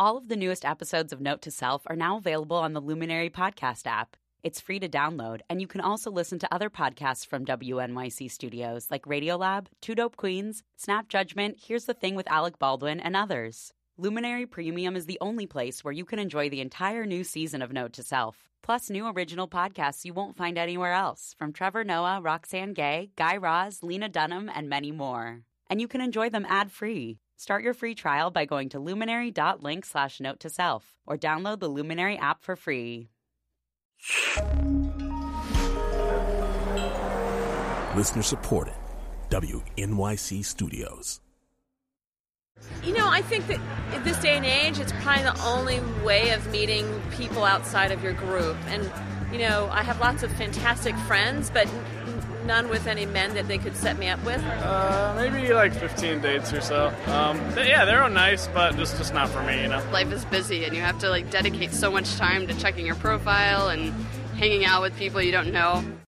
All of the newest episodes of Note to Self are now available on the Luminary podcast app. It's free to download, and you can also listen to other podcasts from WNYC Studios like Radiolab, Two Dope Queens, Snap Judgment, Here's the Thing with Alec Baldwin, and others. Luminary Premium is the only place where you can enjoy the entire new season of Note to Self, plus new original podcasts you won't find anywhere else, from Trevor Noah, Roxanne Gay, Guy Raz, Lena Dunham, and many more. And you can enjoy them ad-free. Start your free trial by going to luminary.link/note-to-self or download the Luminary app for free. Listener supported. WNYC Studios. You know, I think that in this day and age, it's probably the only way of meeting people outside of your group. And, you know, I have lots of fantastic friends, but none with any men that they could set me up with. Maybe like 15 dates or so. They're all nice, but just not for me, you know. Life is busy, and you have to, dedicate so much time to checking your profile and hanging out with people you don't know.